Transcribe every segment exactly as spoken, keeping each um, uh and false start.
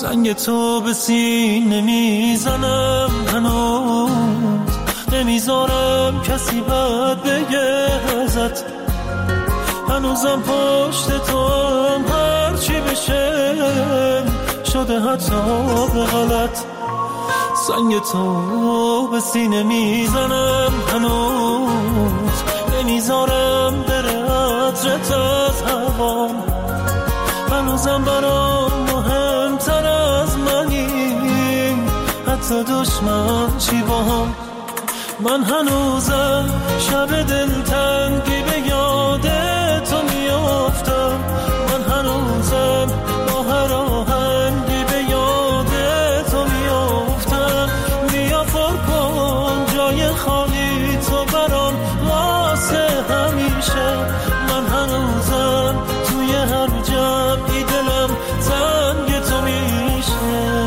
زنگ تو به سینه میزنم هنوز، نمیذارم کسی بد بگه ازت، هنوزم پشت تو هم هرچی بشه شده حتی به غلط. زنگ تو به سینه میزنم هنوز، نمیذارم بره عطرت از هوام، هنوزم برام مهمتر از منی حتی دشمن چی با هم. من هنوزم شب دلتنگی به یاد تو میافتم، من هنوزم با هر آهنگی به یاد تو میافتم. بیا پر کن جای خالی تو برام واسه همیشه، من هنوزم توی هر جمعی دلم تنگ تو میشه.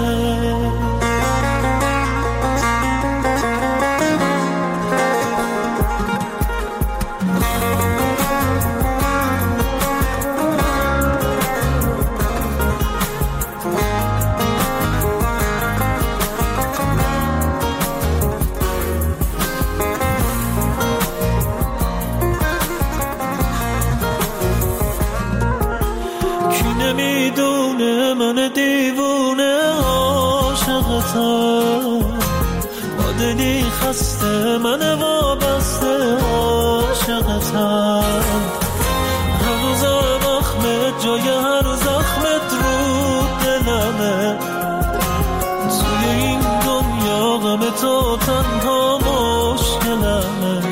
نمیدونه من دیوونه عاشقتم، با دلی خسته من وابسته عاشقتم. هنوزم اخمت جای هر زخمت رو دلمه، توی این دنیا غم تو تنها مشکلمه.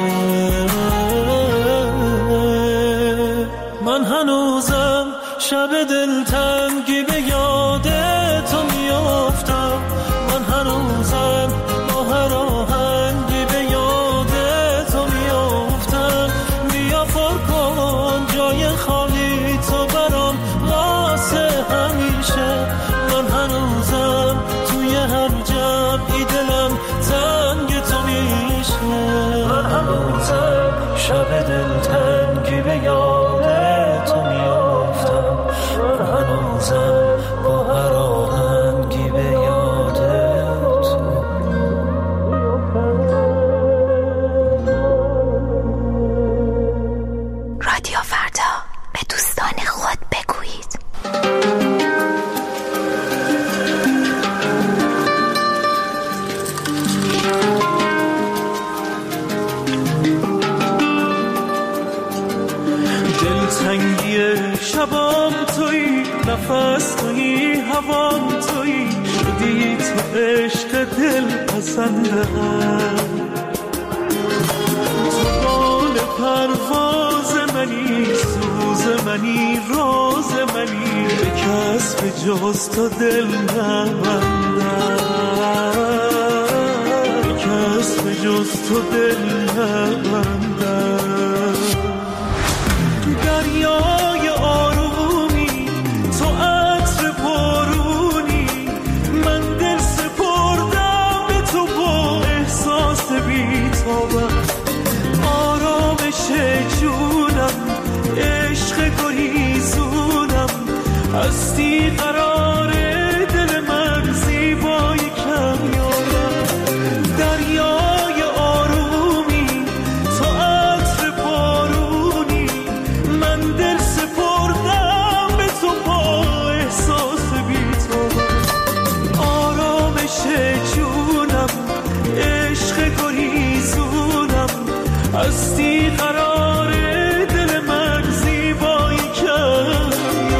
من هنوزم شب دلتنگی به یاد تو میافتم، من هنوزم با هر آهنگی به یاد تو میافتم. بیا پر کن جای خالی تو برام واسه همیشه، من هنوزم توی هر جمعی دلم تنگ تو میشه. من هنوزم شب دلتنگی به یاد تو میافتم، من هنوزم با هر آهنگی به یاد تو. رادیو فردا، به دوستان خود بگویید. دلتنگی شبام تویی، نفس تویی، هوام تویی، شدی تو عشق دل پسندم. تو بال پرواز منی، سوز منی، راز منی، به کس به جز تو دل نبندم، به کس به جز تو دل نبندم. دریای آرومی تو عطر بارونی، من دل سپردم به تو با احساس بی‌تابم. آرامش جونم، عشق گریزونم، هستی قرار دل من، زیبای کمیابم. دریای آرومی تو عطر بارونی، من دل سپردم به تو با احساس بی‌تابم. آرامش جونم، عشق گریزونم، هستی قرار دل من، زیبای کمیابم.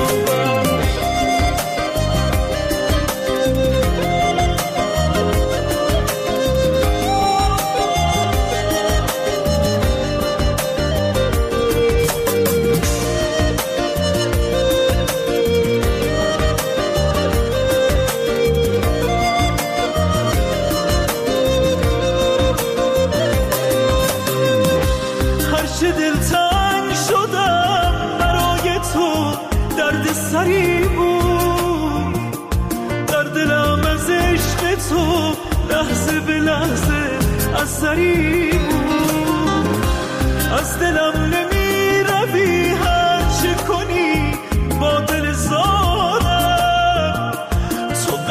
هرچه دلتنگ شدم برای تو، درد سری بود در دلم از عشق تو، لحظه به لحظه از سری بود. از دلم نمی روی هر چه کنی با دل زارم، تو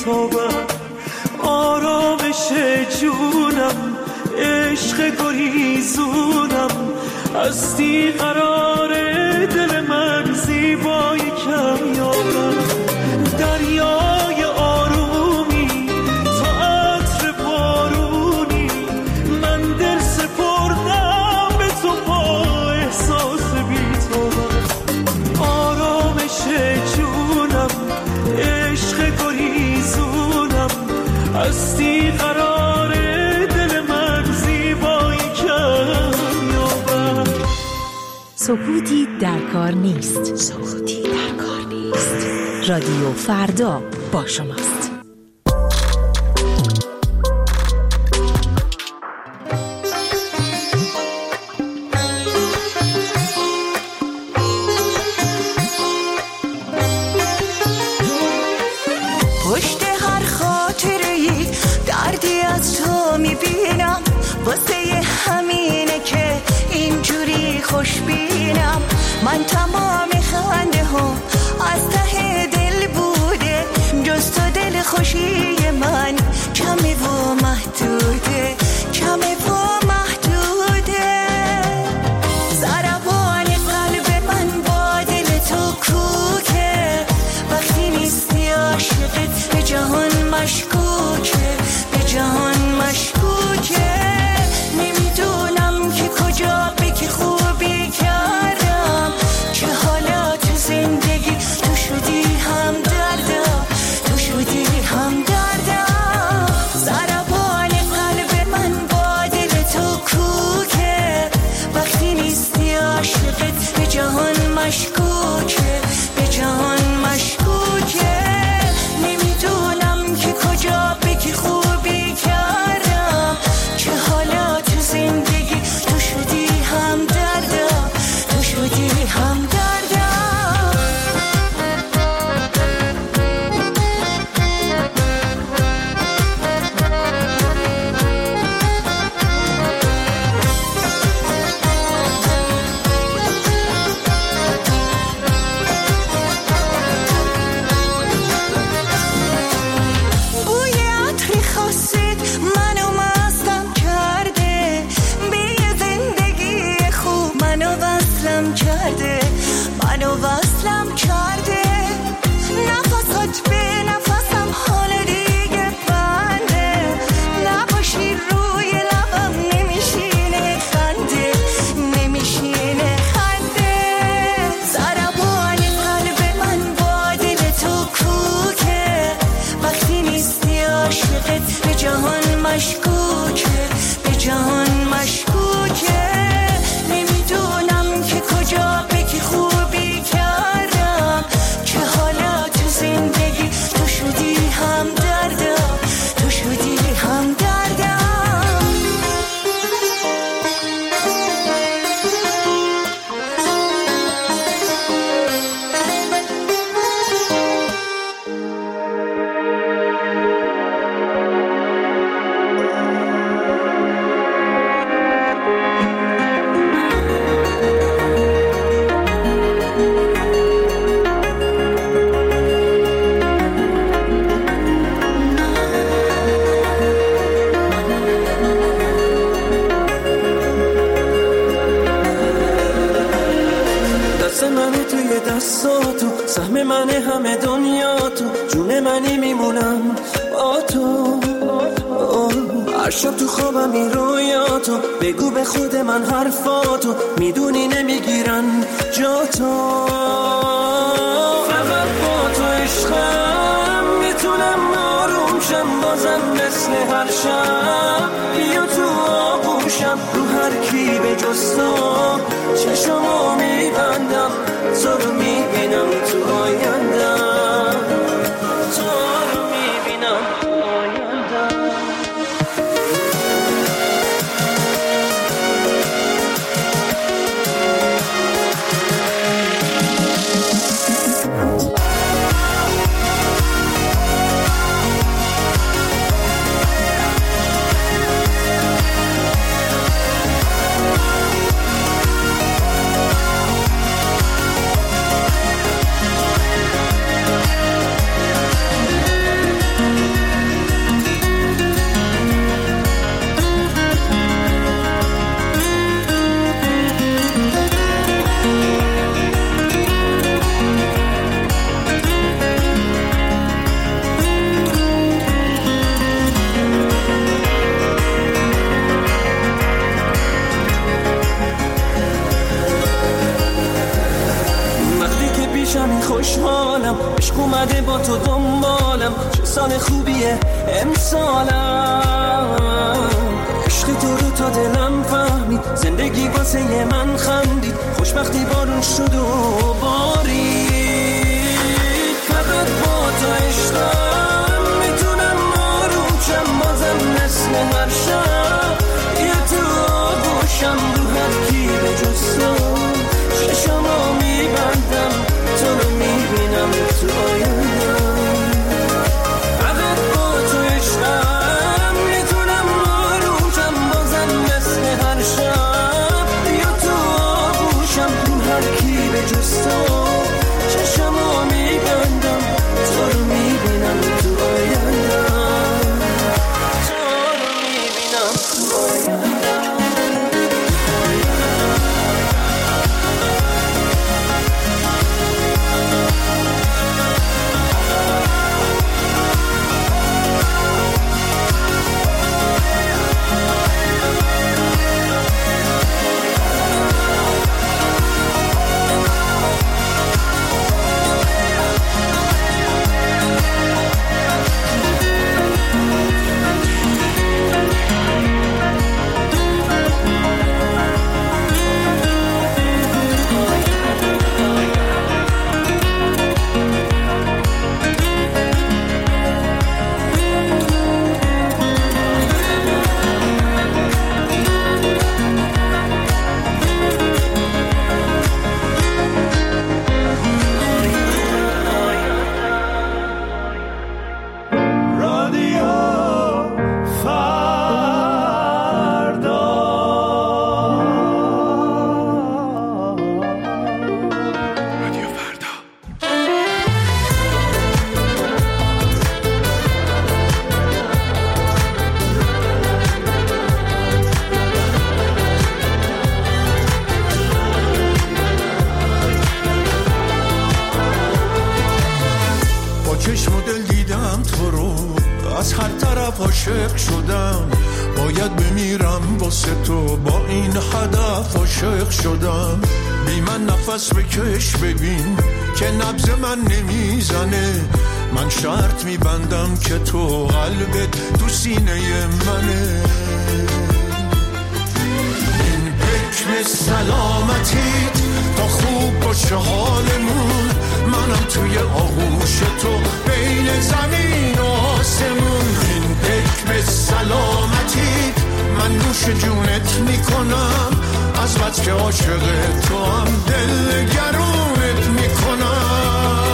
بی‌تابم، آرامش جونم، عشق گریزونم، هستی قراره دل من زیبای کمیابم، دریای آرومی تا عطر بارونی، من دل سپردم به تو با احساس بی‌تابم، آرامش جونم، عشق گریزونم، هستی قراره دل من زیبای کمیابم. سکوتی در کار نیست. سکوتی در کار نیست. رادیو فردا با شماست. پشت هر خاطره‌ای دردی از تو میبینم، واسه همینه که اینجوری خوشبینم. من تمام خنده ها از ته دل بوده، جز تو دل خوشی من کمه و محدوده، کمه و محدوده. ضربان قلب من با دل تو کوکه، وقتی نیستی عاشقت به جهان مشکوکه، به جهان مشکوکه. نمیدونم که کجا به که خوبی کردم، که حالا تو زندگی تو شدی هم دردم، تو شدی هم دردم. ضربان قلب من با دل تو کوکه، وقتی نیستی عاشقت به جهان مشکوکه، به جهان مشکوکه. نمیدونم که کجا به که خوبی کردم، که حالا تو زندگی تو شدی هم دردم، تو شدی هم دردم. بوی عطری خاصت منو مستم کرده، به یه زندگی خوب منو وصلم کرده، منو وصلم کرده. نفسات به نفسم حال دیگه بنده، نباشی روی لبم نمیشینه خنده، نمیشینه خنده. ضربان قلب من با دل تو کوکه، وقتی نیستی عاشقت به جهان مشکوکه، به جهان مشکوکه. نمیدونم که کجا به که خوبی کردم، که حالا تو زندگی تو شدی هم دردم، تو شدی هم دردم. دست منی توی دستاتو، سهم من همه دنیا تو، جون منی میمونم با تو. هر شب تو خوابم این رویاتو، بگو به خود من حرفاتو، میدونی نمیگیرن جا تو. فقط با تو عشقم میتونم آروم شم، بازم مثل هر شب بیا تو آغوشم. رو هر کی به جز تو چشمو میبندم، تو رو میبینم تو آیندم، تو رو میبینم آیندم. همین خوشحالم، عشق اومده با تو دنبالم، چه سال خوبیه امسالم. عشق تو رو تا دلم فهمید، زندگی واسه من خندید، خوشبختی بارون شد و بارید. فقط با تو عشقم میتونم آروم شم، بازم مثل هر شب یه تو آغوشم، رو هر کی به جز تو چشمو میبندم، تو رو میبینم تو آیندم. فقط با تو عشقم میتونم آروم شم، بازم مثل هر شب یا تو آغوشم، رو هر کی به جز تو چشمو میبندم، تو رو میبینم تو آیندم، تو رو میبینم تو آیندم. چشم و دل دیدم تو رو، از هر طرف عاشق شدم، باید بمیرم واسه تو، با این هدف عاشق شدم. بی من نفس بکش ببین که نبض من نمیزنه، من شرط میبندم که تو قلبت تو سینه منه. این حکم سلامتیت تا خوب باشه حالمون، منم توی آغوش تو بین زمین و آسمون. این حکم سلامتیت من نوش جونت میکنم، از بس که عاشق تو هم دل گرونت میکنم.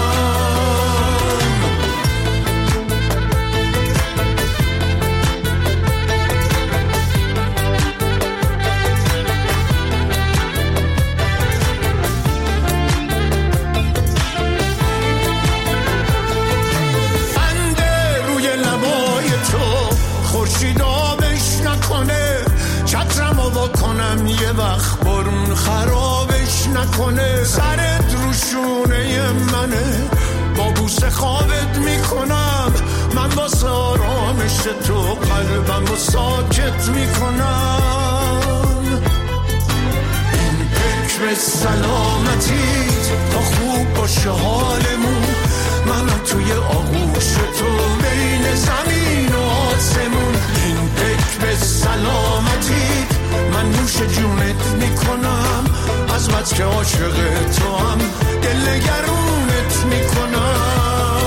کنم یه وقت بارون خرابش نکنه، سرت رو شونه منه، با بوسه خوابت میکنم، من واسه آرامش تو قلبم رو ساکت میکنم. این حکم سلامتیت تا خوب باشه حالمون، منم توی آغوش تو بین زمین و آسمون. این حکم سلامتیت من نوش جونت میکنم، از بس که عاشق تو هم دل گرونت میکنم.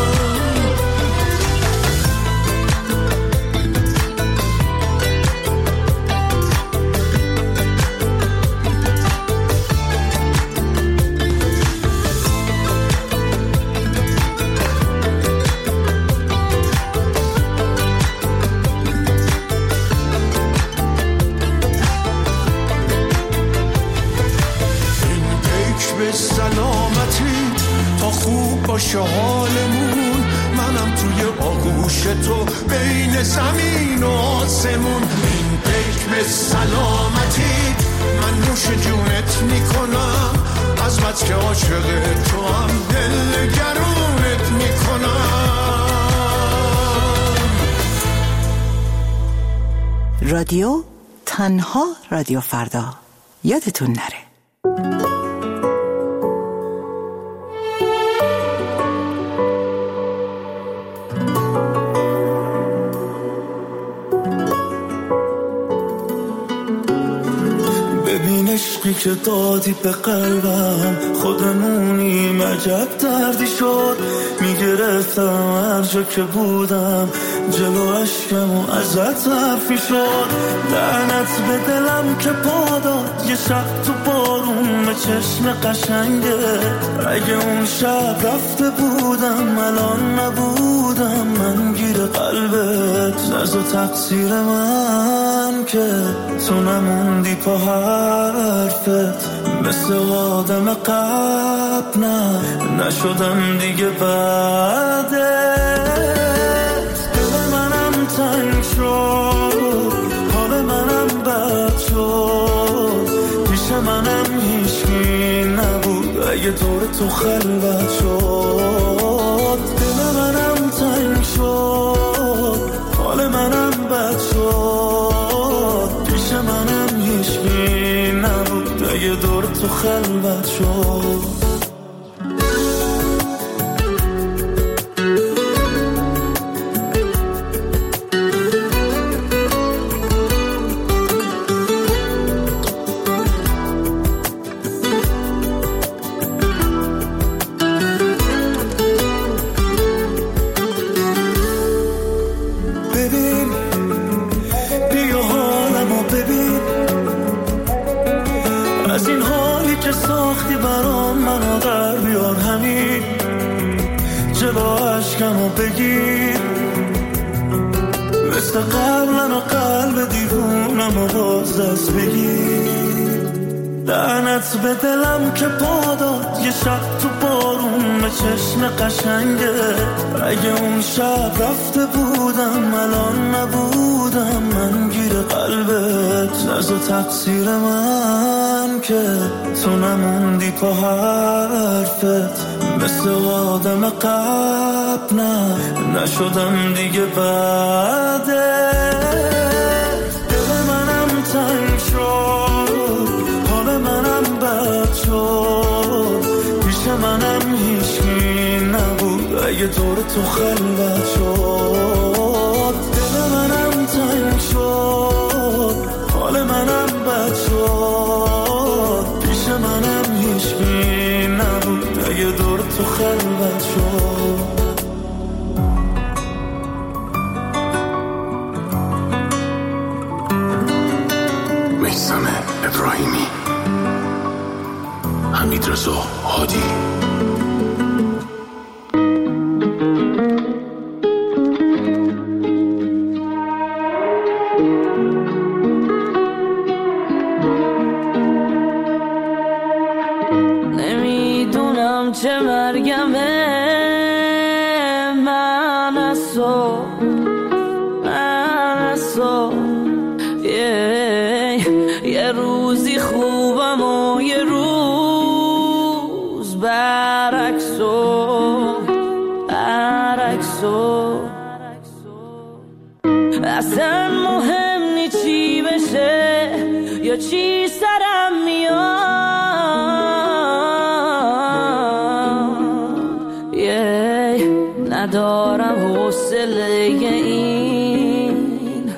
سلامتی تا خوب باشه حالمون، منم توی آغوش تو بین زمین و آسمون. این حکم سلامتی من نوش جونت میکنم، از بس که عاشق تو هم دل گرونت میکنم. رادیو تنها رادیو فردا، یادتون نره. که دادی به قلبم خودمونیم، عجب دردی شد میگرفتم هر جا که بودم جلو عشقم و ازت حرفی شد. لعنت به دلم که پاداد یه شب تو بارون به چشم قشنگه، اگه اون شب رفته بودم الان نبودم من گیر قلبت. نز و تقصیر من که تو نموندی پا حرفت، مثل آدم قبل نه نشدم دیگه بعدت. دل منم تنگ شد، حال منم بد شد، پیش منم هیچکی نبود اگه دور تو خلوت شد. دل منم تنگ شد، حال منم بد شد، پیش منم هیچکی نبود اگه دور تو خلوت شد. بگیر مثل قبلن و قلب دیوونم و باز دست بگیر. لعنت به دلم که پاداد یه شب تو بارون به چشم قشنگه، اگه اون شب رفته بودم الان نبودم من گیر قلبت. نز و تقصیر من که تو نموندی پا حرفت، مثل آدم قبل نه نشدم دیگه بعدت. دل منم تنگ شد، حال منم بد شد، پیش منم هیچکی نبود اگه دور تو خلوت شد. دل منم تنگ شد، حال منم بد شد، پیش منم هیچکی نبود اگه دور تو خلوت شد. میثم ابراهیمی، حمیدرضا هادی. نمیدونم چه مرگمه، من از تو من از تو یه روزی خوبم و یه روز برعکسو برعکسو. اصلا مهم نی چی بشه یا چی سرم میاد، yeah. ندارم حوصله این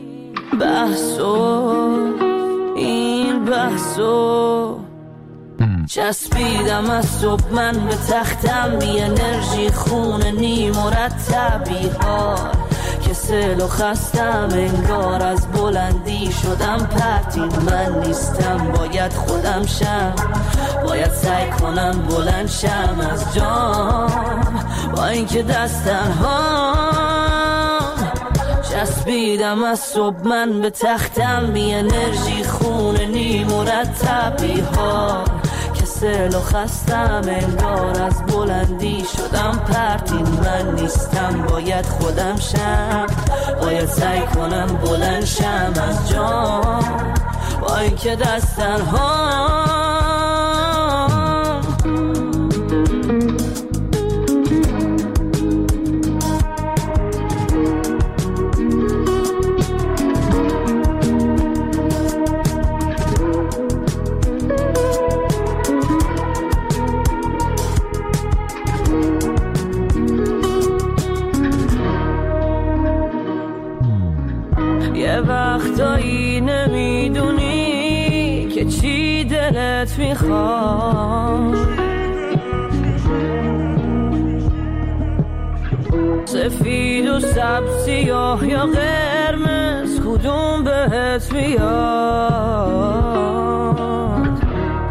بحثو این بحثو. چسبیدم از صبح من به تختم، بی انرژی خونه نی مرتبی ها، کسل و خستم انگار از بلندی شدم پرتین من نیستم. باید خودم شم، باید سعی کنم بلند شم از جام، با اینکه دست تنهام. چسبیدم از صبح من به تختم، بی انرژی خونه نی مرتبی ها، کسل و خستم انگار از بلندی شدم پرتین من نیستم. باید خودم شم، باید سعی کنم بلند شم از جام، با اینکه دست تنهام. یه وقتایی نمیدونی که چی دلت بهت میخوام، سفید و سبز سیاه یا قرمز کدوم بهت میاد؟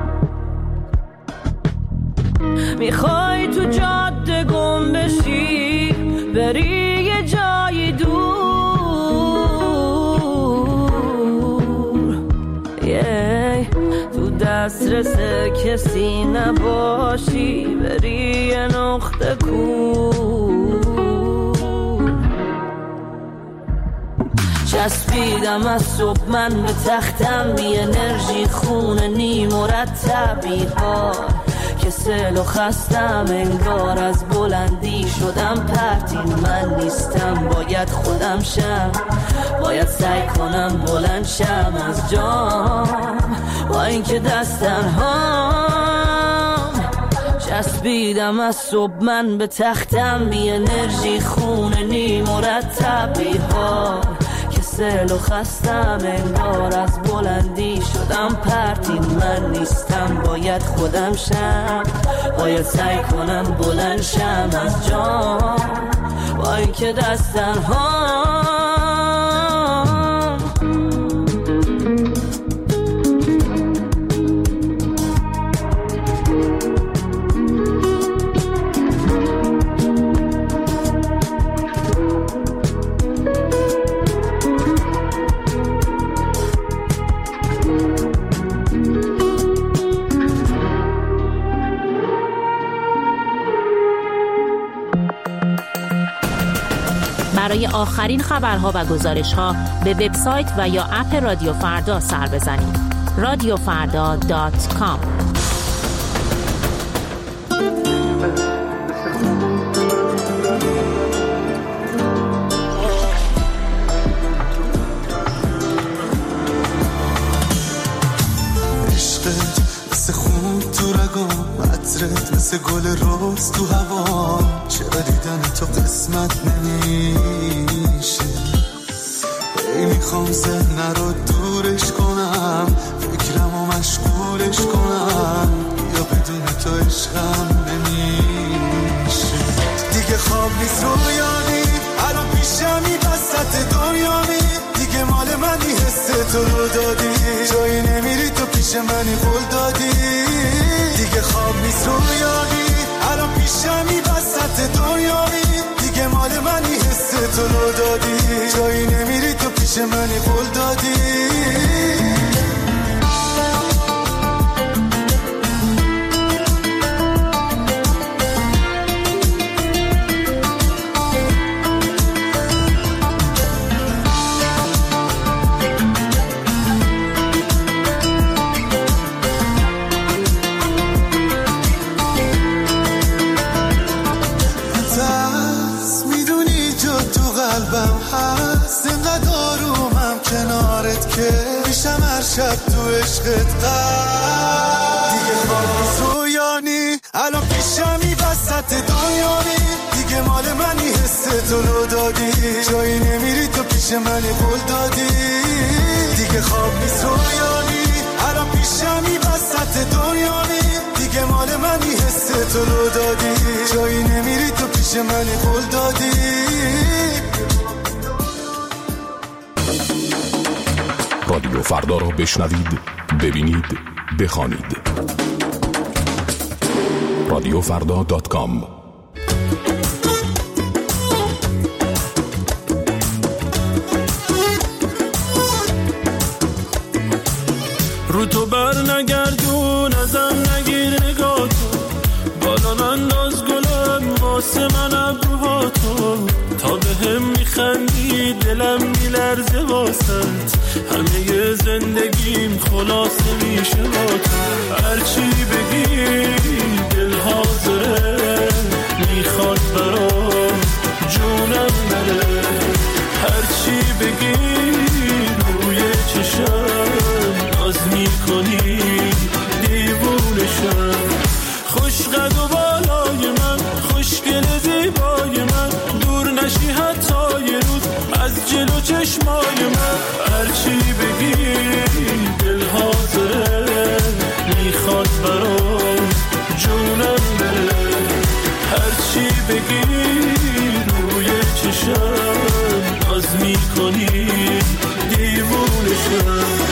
میخوای تو جاده گم بشی بری یه جای دور، yeah. تو دسترس کسی نباشی بری یه نقطه کور، چسبیدم از صبح من به تختم، بی انرژی خونه نی مرتب بی‌حال که سل و خستم، انگار از بلندی شدم پرتین من نیستم، باید خودم شم، باید سعی کنم بلند شم از جام، با اینکه دستن هام چسبیدم از صبح من به تختم، بی انرژی خونه نی مرتب بی‌حال که سل و خستم، انگار از بلندی شدم پرتین من نیستم، باید خودم شم، باید سعی کنم بلند شم از جام، با اینکه دستن هام برای آخرین خبرها و گزارش‌ها به وبسایت و یا اپ رادیو فردا سر بزنید. رادیو فردا دات کام. عشقت مثل خون تو رگام، عطرت مثل گل روز تو هوا، چرا دیدن تو قسمت نمیشه؟ ای میخوام ذهن رو دورش کنم، فکرم رو مشغولش کنم، یا بدون تو عشقم نمیشه. دیگه خواب نیست رویانی، الان پیشمی وسط دنیایی، دیگه مال منی حس تو رو دادی، جایی نمیری تو پیش منی قول دادی. دیگه خواب نیست رویانی، الان پیشمی وسط دنیایی، دیگه مال منی حس تو رو دادی، جایی نمیری تو پیش منی قول دادی. میشم هر شب تو عشقت غرق. دیگه خواب نیست رویانی، الان پیشمی وسط دنیایی، دیگه مال منی حس تو رو دادی، جایی نمیری تو پیش منی قول دادی. دیگه خواب نیست رویانی، الان پیشمی وسط دنیایی، دیگه مال منی حس تو رو دادی، جایی نمیری تو پیش منی قول دادی. رادیو فردا رو بشنوید، ببینید، بخوانید. رادیو فردا دات کام. رو تو بر نگردون، ازم نگیر نگاه تو، بالا انداز گلم واسه من ابروهاتو، تا به هم میخندی دلم میلرزه واسط، همه زندگیم خلاصه میشه با تو. هرچی بگی دل حاضره، میخواد برام جونم نره، هرچی بگی روی چشم ناز میکنی دیوونشم. خوش قد و بالای من، خوشگل زیبای من، دور نشی حتی یه روز از جلو چشمای من. هرچی بگی دل حاضره، میخواد بگیر روی چشم ناز میکنی دیوونه شم.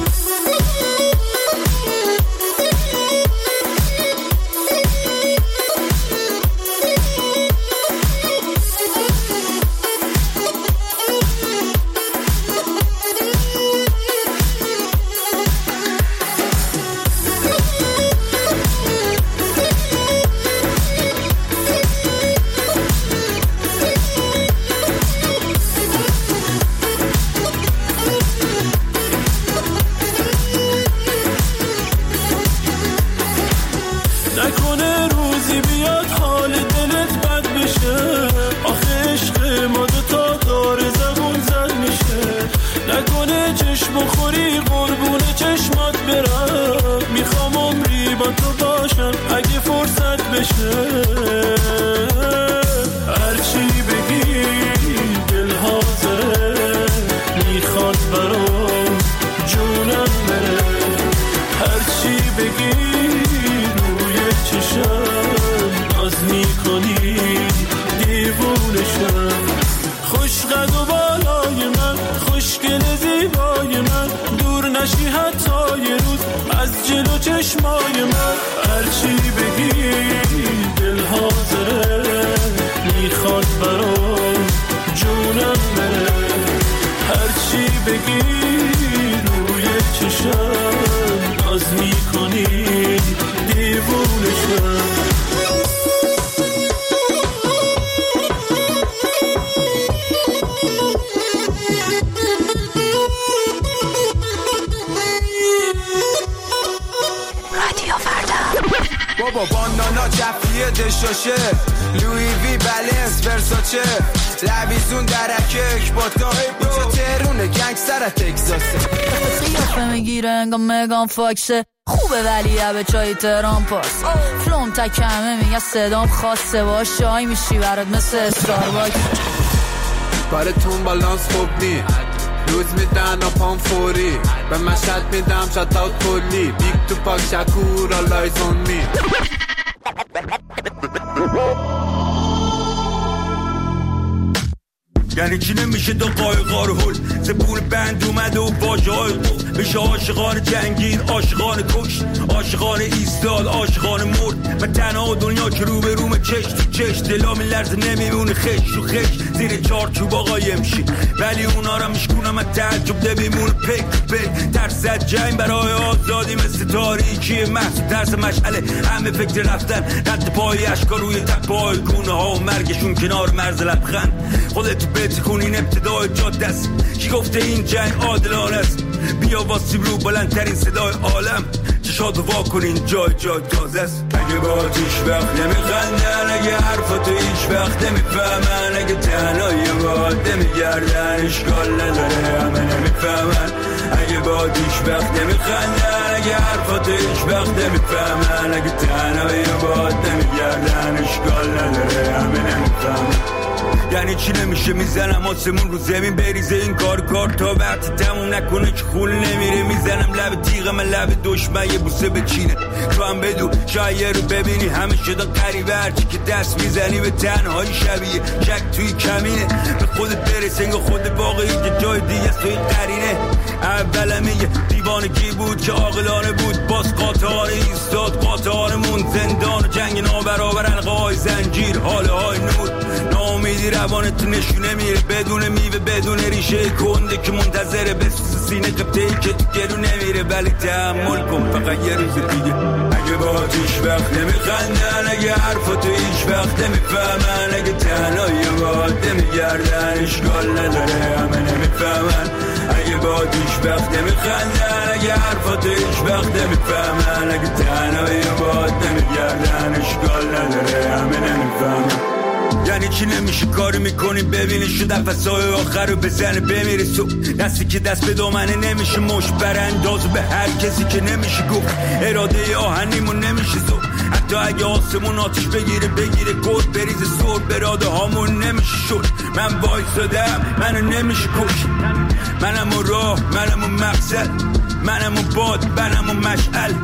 بابا بانانا جفیه دشاشه لوی وی بلنس ورساچه لویزون درکک با تا اینجا تهرونه گنگستر تکساسه قیافه میگیره انگاه مگان فاکسه خوبه ولی به چای تهران پاس فلوم تکمه میگه صدام خاصه باش شای میشی برات مثل استارباکس کارتون بالانس خوب نی روز میدن اپام فوری به مشهد میدم شات اوت کلی بیگ تو پاک شکور آلایز اون می یعنی چی نمیشه دو قایقا رو هل زبون بند اومده و واجه های قف میشه عاشقان جنگین عاشقان کش عاشقان ایستاد عاشقان مرد و تنها دنیا که رو به روم چش تو چش دلا میلرزه نمیمونه خش رو خش زیر چارچوب آقا یمشی ولی اونا را میشکونم از تعجب نمیمونه پک پک ترسد جنگ برای آزادی مثل تاریکی محصول ترس مشعله همه فکر رفتن رد پای اشکار روی تپای گونه ها و مرگشون کنار مرز لبخند خودت بهت کنین ابتدای جاده است کی گفته این جنگ عادلانه است بیا واسیم رو بلندترین صدای عالم چشاتو وا کنین جای جای تازه است اگه با هیچ وقت نمیخندن اگه حرفاتو هیچ وقت نمیفهمن اگه تنهایی باید نمیگردن اشکال نداره همه نمیفهمن اگه با هیچ وقت نمیخندن اگه حرفاتو هیچ وقت نمیفهمن اگه تنهایی باید نمیگردن اشکال نداره همه نمیفهمن یعنی چی نمیشه میزنم آسمون رو زمین بریزه این کار کار تا وقتی تموم نکنه که خول نمیره میزنم لب تیغم لب دشمن یه بوسه بچینه تو هم بدو شاید رو ببینی همه شده قریبه هرچی که دست میزنی به تنهایی شبیه شک توی کمینه به خودت برس انگاه خود باقی که جای دیگه توی قرینه اولم یه دیوانگی بود که عاقلانه بود باز قاطعانه ایستاد قاطعانمون زندان و جنگ نابرابر حلقه های زنجیر حاله های نور ناامیدی روانت نشونه میره بدون میوه بدون ریشه کنده که منتظره بسوز سینه قبطه‌ای که تو گلو نمیره ولی تحمل کن فقط یه روز دیگه اگه با هیچ وقت نمیخندن اگه حرفاتو هیچ وقت نمیفهمن اگه تنهایی باید نمیگردن اشکال نداره همه نمیفهمن اگه با هیچ وقت نمیخندن اگه حرفاتو هیچ وقت نمیفهمن اگه تنهایی باید نمیگردن اشکال نداره همه نمیفهمن یعنی چی نمیشه کاری میکنی ببینی شو نفسای آخر رو بزنه بمیره سو دستی که دست به دامنه نمیشه مش براندازو به هر کسی که نمیشه گفت اراده آهنیمون نمیشه زو حتی اگه آسمون آتش بگیره بگیره گود بریزه سور براده هامون نمیشه شد من وایسادم منو نمیشه کش منم و راه منم و مقصد منم و باد منم و مشعل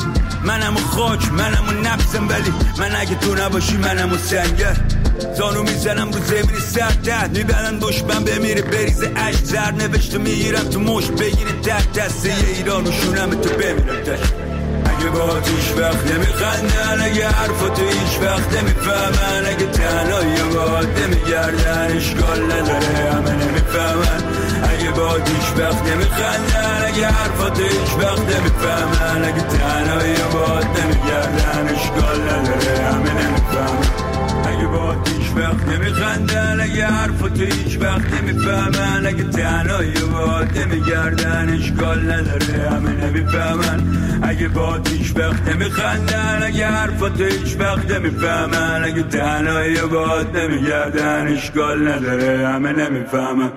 منم و خاک منم و نفسم، ولی من اگه تو نباشی منم و سنگر. زانو میزنم رو زمین سردت، میبرن دشمن بمیره بریزه عشق، زر نوشته میگیرم تو مشت بگیره تحت دسته ایران و شونم تو بمیرم تشت. اگه با توش وقت نمیخندن، اگه حرفا تو هیچ وقت نمیفهمن، اگه تنهایی باید نمیگردن اشکال نداره همه نمیفهمن. اگه با توش وقت نمیخندن، اگه حرفا تو هیچ وقت نمیفهمن، اگه تنهایی باید نمیگردن اشکال نداره همه نمیفهمن. اگه با هیچ وقت نمیخندن، اگه حرفا تو هیچ وقت نمیفهمن، اگه تنهایی باید نمیگردن اشکال نداره همه نمیفهمن. اگه با هیچ وقت نمیخندن، اگه حرفا تو هیچ وقت نمیفهمن، اگه تنهایی باید نمیگردن اشکال نداره همه نمیفهمن.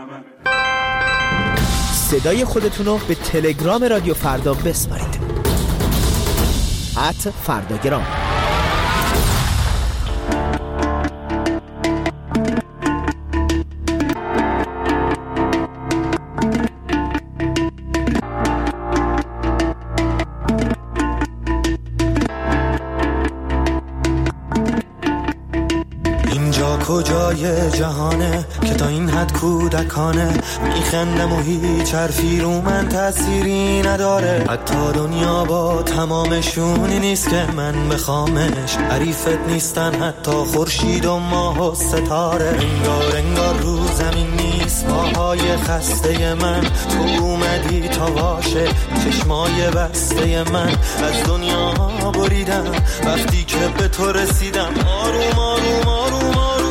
صدای خودتونو به تلگرام رادیو فردا بسپارید. ات فرداگرام. کجای جهانه که تا این حد کودکانه میخندم و هیچ حرفی رو من تأثیری نداره. حتی دنیا با تمامشونی نیست که من بخوامش، حریفت نیستن حتی خورشید و ماه و ستاره. انگار انگار رو زمین نیست پاهای خسته من، تو اومدی تا باشه چشمای بسته من. از دنیا بریدم وقتی که به تو رسیدم، آروم آروم آروم آروم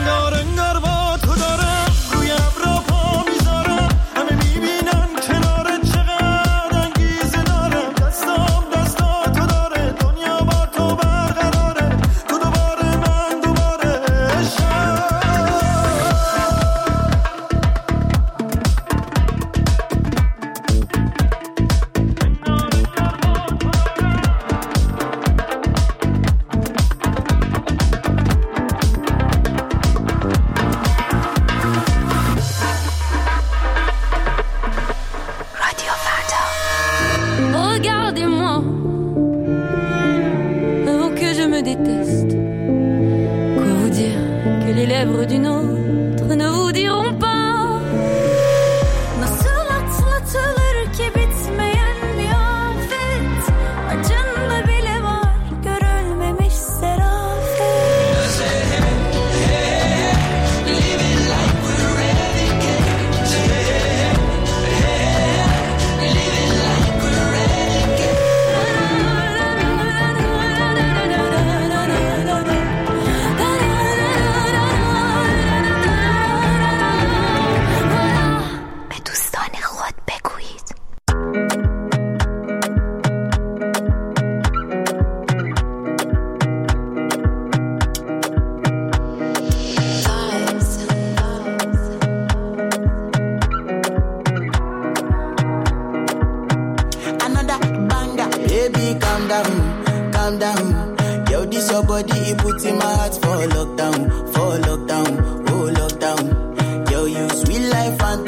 کنار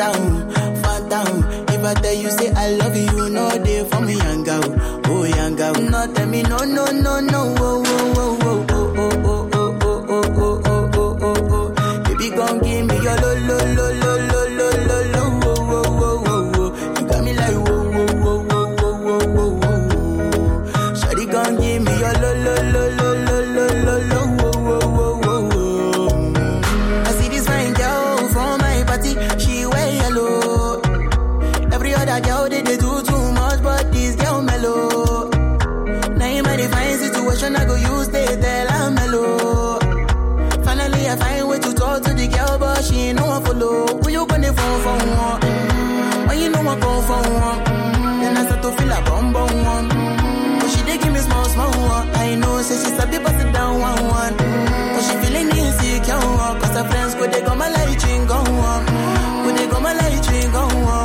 Phantom, phantom. If I tell you say I love you, you know they for me young girl, oh young girl. No tell me no no no no, oh oh oh oh oh oh oh oh oh oh oh oh oh oh. Baby gon' give me your lo lo lo lo lo lo lo lo, oh oh oh oh oh. You got me like whoa whoa whoa whoa whoa whoa whoa. Shawty gon' give me your lo lo lo lo lo lo lo lo, oh oh oh oh. I see this fine girl from my party, she wear yellow. Every other girl they, they do too much, but this girl mellow. Now in my fine situation, I go use they tell I'm mellow. Finally I find way to talk to the girl, but she ain't no one follow. Who you gonna phone for one? Mm-hmm. When you know I go for one, mm-hmm. Then I start to feel a bum bum one. Mm-hmm. But she they give me small small one. I know, say she's a bit pass it down one one. Mm-hmm. But she feeling insecure, cause her friends go they go my light ring go on. Go they go my light ring go on.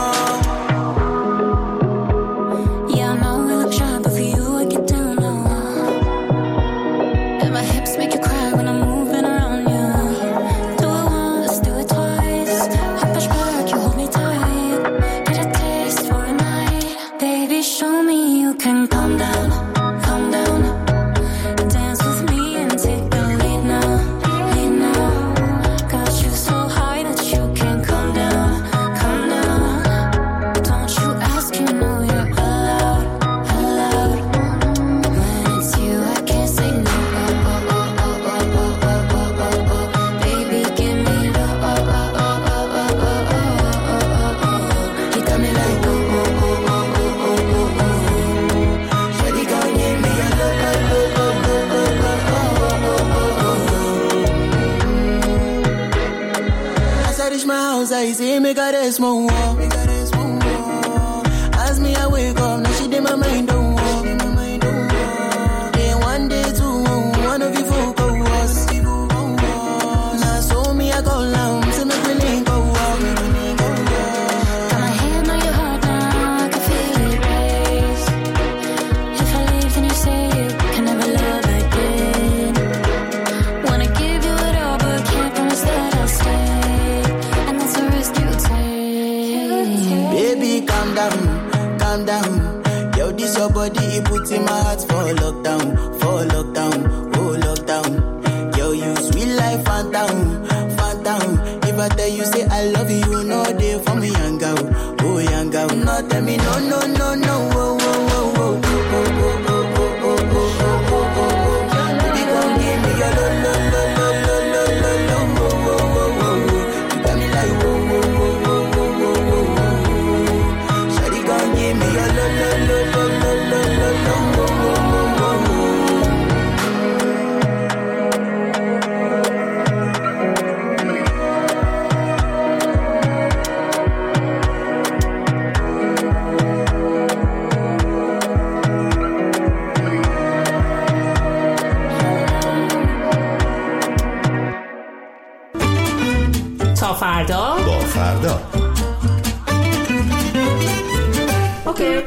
I say make her rest more, make her rest more. As me I wake up, now she did my mind don't walk. Day one, day two, one of you focus. Now so me I go down, so make me link go walk. Got my hand on your heart now, I can feel it race. If I leave, then you say you can never love again. Wanna give you it all, but can't promise that I'll stay. Baby, calm down, calm down. Yo, this your body, it puts in my heart for lockdown, for lockdown, oh lockdown. Yo, you sweet life, phantom, phantom. If I tell you say I love you, you know they for me young girl, oh young girl. No tell me no, no, no, no, oh, oh, oh, oh, oh, oh, oh, oh, oh, oh, oh, oh, oh. Baby, gon' give me your lo, lo, lo, lo, lo, lo, lo, oh, oh, oh, oh. You got me like whoa, whoa, whoa, whoa, whoa, whoa, whoa. Shawty gon' give me your lo, lo, lo, lo, lo, lo, lo, lo, oh, oh, oh, oh. تا فردا با فردا اوکی.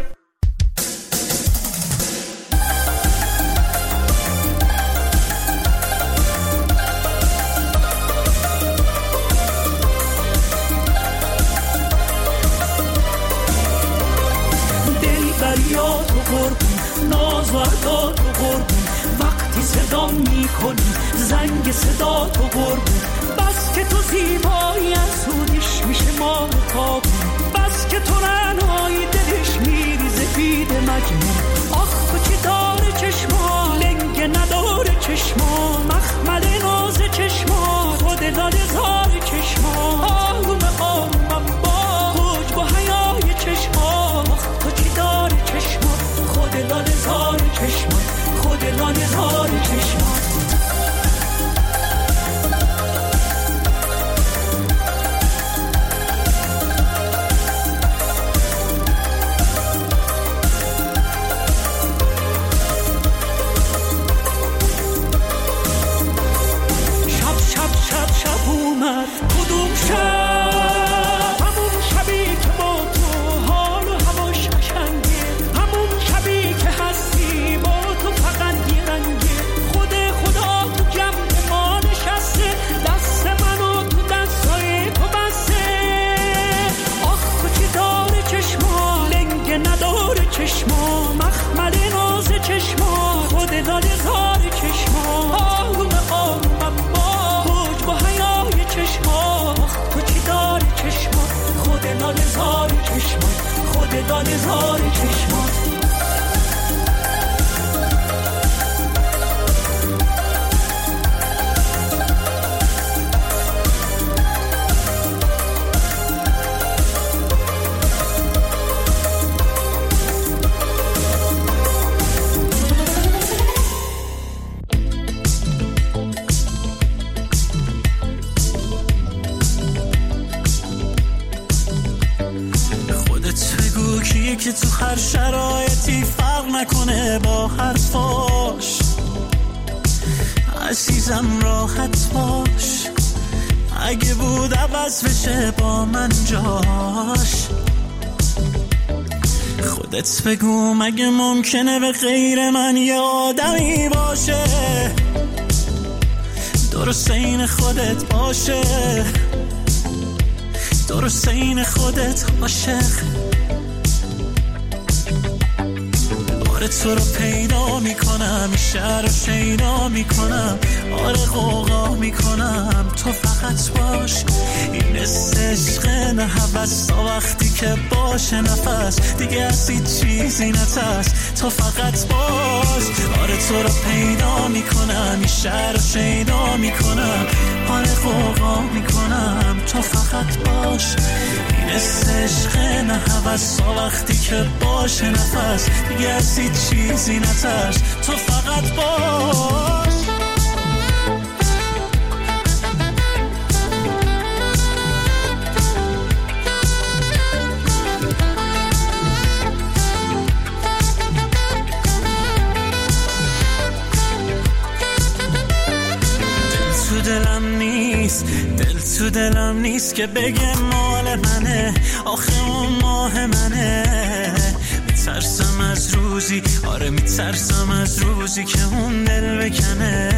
دلبریات و قربون ناز و عدات و قربون وقتی صدام میکنی زنگ صدات و قربون بس که تو زیبایی از سودش میشه مال کابون بس که تو رنایی دلش میریزه بید مجنون آخ تو چی داره چشما لنگ نداره چشما مخمل ناز چشما خود لاله زار چشما آروم آرومم با حجب و حیای چشما آخ تو چی داره چشما خود لاله زار چشما خود لاله زار چشما داده زار چشمات. که تو هر شرایطی فرق نکنه با حرفاش. عزیزم راحت باش، اگه بود عوض بشه با من جاش. خودت بگو مگه ممکنه به غیر من یه آدمی باشه درست این خودت باشه، درست این خودت عاشق. آره تو رو پیدا میکنم، این شهر رو شیدا میکنم، آره غوغا میکنم، تو فقط باش. این عشق نه هوس تا وقتی که باشه نفس دیگه از هیچ چیزی نترس، تو فقط باش. آره تو رو پیدا میکنم، این شهر رو شیدا میکنم، آره غوغا میکنم، تو فقط باش. این عشق نه هوس تا وقتی که باشه نفس دیگه از هیچ چیزی نترس، تو فقط باش. دل تو دلم نیست، دل تو دلم نیست که بگه مال منه، آخه اون ماه منه. میترسم از روزی، آره میترسم از روزی که اون دل بکنه.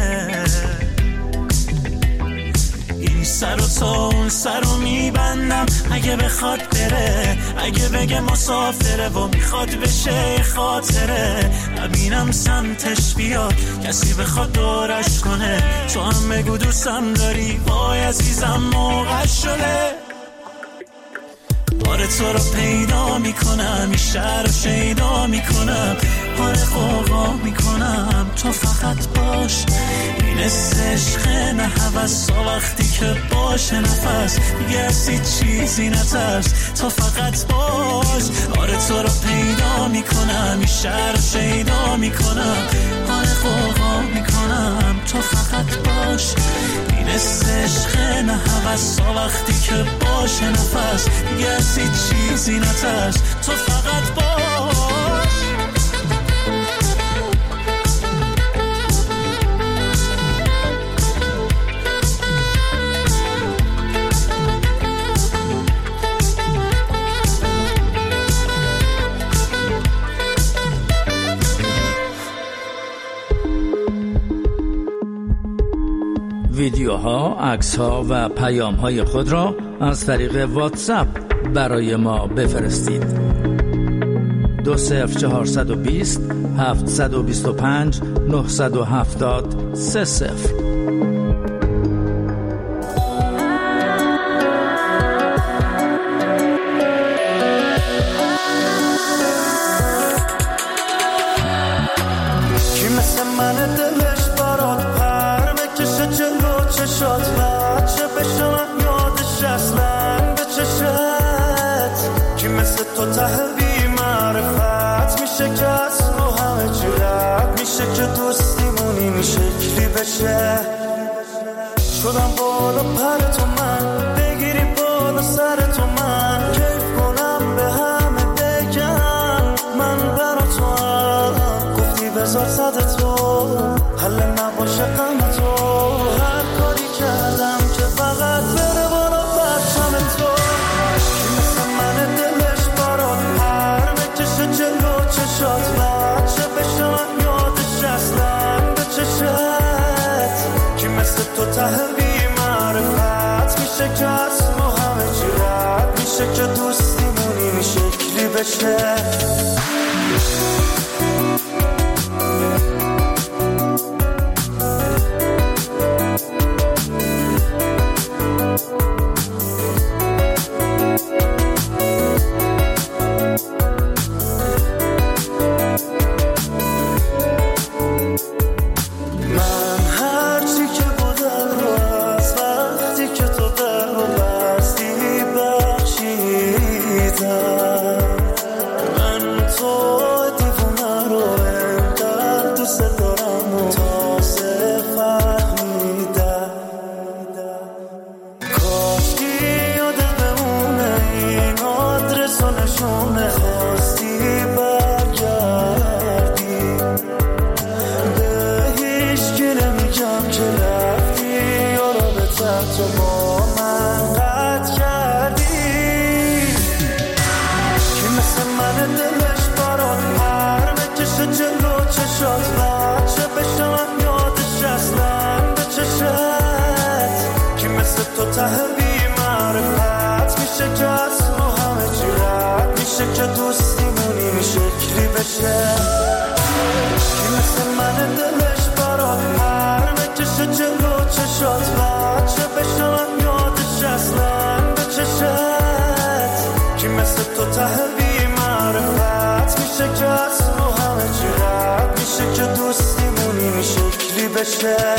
این سر و تا اون سر رو میبندم اگه بخواد بره، اگه بگه مسافره و میخواد بشه خاطره. نبینم سمتش بیاد کسی بخواد دورش کنه، تو هم بگو دوستم داری، وای عزیزم موقع شده. آره تو رو پیدا میکنم، این شهر رو شیدا میکنم، آره غوغا میکنم، تو فقط باش. این عشق نه هوس تا وقتی که باشه نفس دیگه از هیچ چیزی نترس، تو فقط باش. آره تو رو پیدا میکنم، این شهر رو شیدا میکنم، آره غوغا میکنم، تو فقط باش. این عشق نه هوس تا وقتی که باشه نفس دیگه از هیچ چیزی نترس، تو فقط باش. ویدیوها، عکس‌ها و پیام‌های خود را از طریق واتساپ برای ما بفرستید. دو صفر چهارصد و بیست هفتصد و بیست و پنج نهصد و هفتاد سه صفر. شدم بالا پر تو من، بگیری بالا سر تو من، کیف کنم به همه بگم من برا تو هم. گفتی بذار صد تو حل نباشه غم تو، هر کاری کردم که فقط بره بالا پرچم تو. کی مثل من دلش برات پر بکشه جلو چشات، بچه بشم یادش اصلا به چشت. کی مثل تو ته بی معرفت میشه تو با من قطع کردی. کی مثل من دلش برات پر بکشه جلو چشات بچه بشم یادش اصلا به چشت. کی مثل تو ته بی معرفت میشه که از رو همه چی رد میشه که دوستیمون این شکلی بشه. کی مثل من دلش برات پر بکشه جلو چشات بچه بشم یادش اصلا به چشت. کی مثل تو ته بی معرفت میشه که از رو همه چی رد میشه که دوستیمون این شکلی بشه.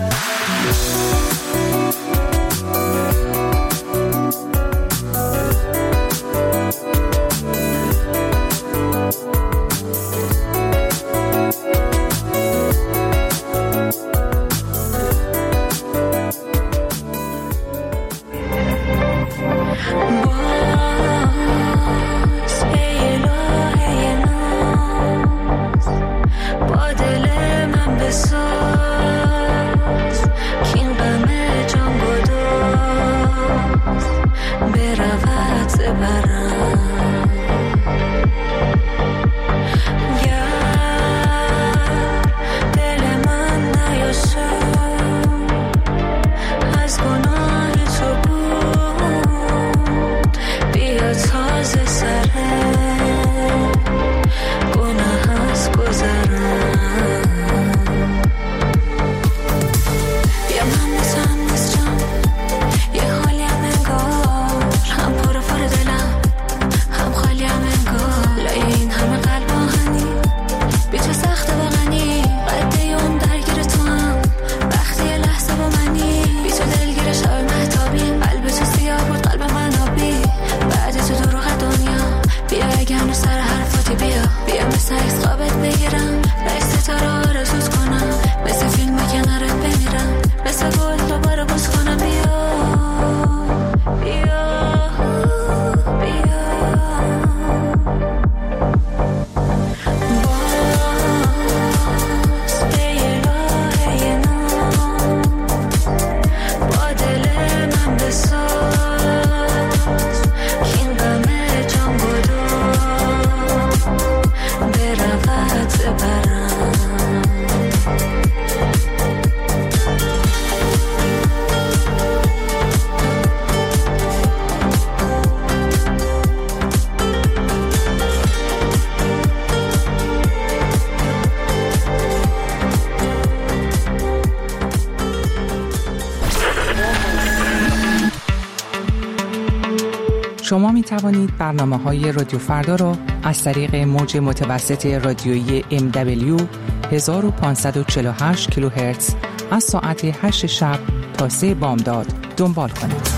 شما می توانید برنامه‌های رادیو فردا را از طریق موج متوسط رادیویی ام دبلیو هزار و پانصد و چهل و هشت کیلوهرتز از ساعت هشت شب تا سه بامداد دنبال کنید.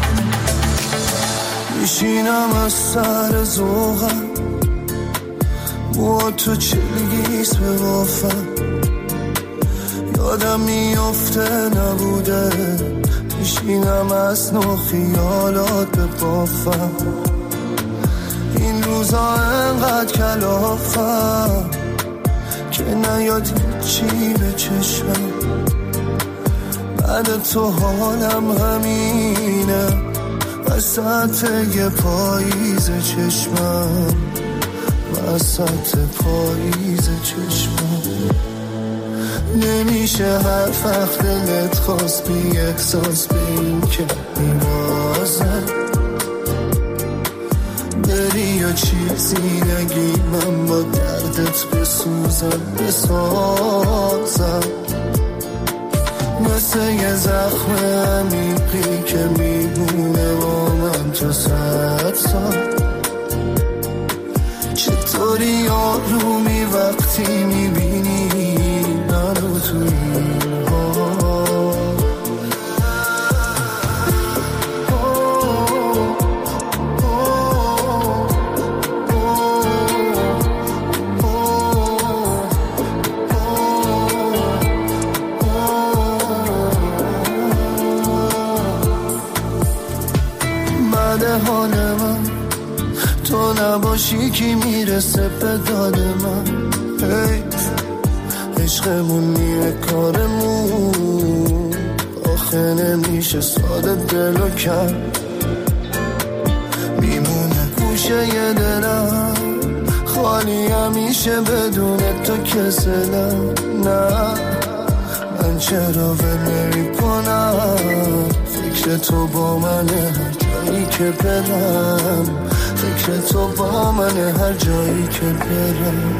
میشینم از سر ذوقم با تو چلگیز به وافم یادم میفته نبوده میشینم از نو خیالات به بافم این روزا انقدر کلافم که نیاد هیچی به چشمم بعد تو حالم همینه وسط یه پاییز چشمم وسط پاییز چشمم نمیشه هر وقت دلت خواست بی احساس به این که میوازم بری یا چیزی نگی من با دردت بسوزم بسازم مثل یه زخم عمیقی که میمونه با من تو صد سال چطوری آرومی وقتی میبینی منو تو این حال حال من تو نباشی کی میرسه به داد من حیف عشقمون میره کارمون آخه آخه نمیشه ساده دلو کرد، میمونه گوشه ی دلم خالی همیشه بدون تو کسلم. نه من چرا ول کنم، فکر تو با منه هر جایی که برم، فکر تو با منه هر جایی که برم.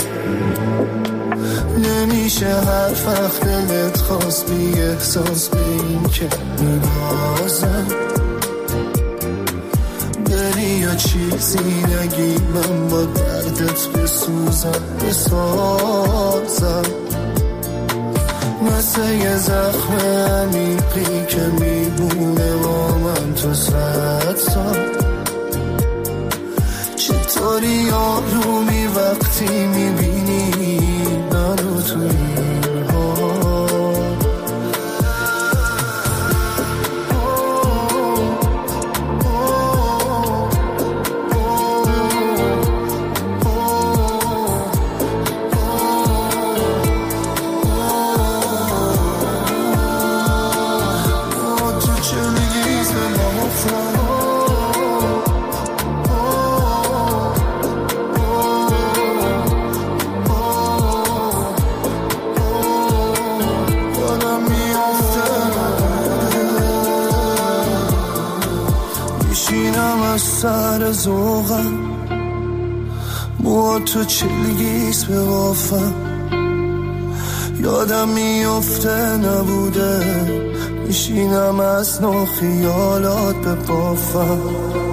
نمیشه هر وقت دلت خواست بی احساس به این که میبازم، بری یا چیزی نگی من با دردت بسوزم بسازم، مثل یه زخم عمیقی که میمونه با من تو صد سال. چطوری آرومی وقتی میبینی منو تو این حال. سر زوغم مو تو چلگیس به وافم، یادم میفته نبوده، میشینم از نو خیالات به بافم.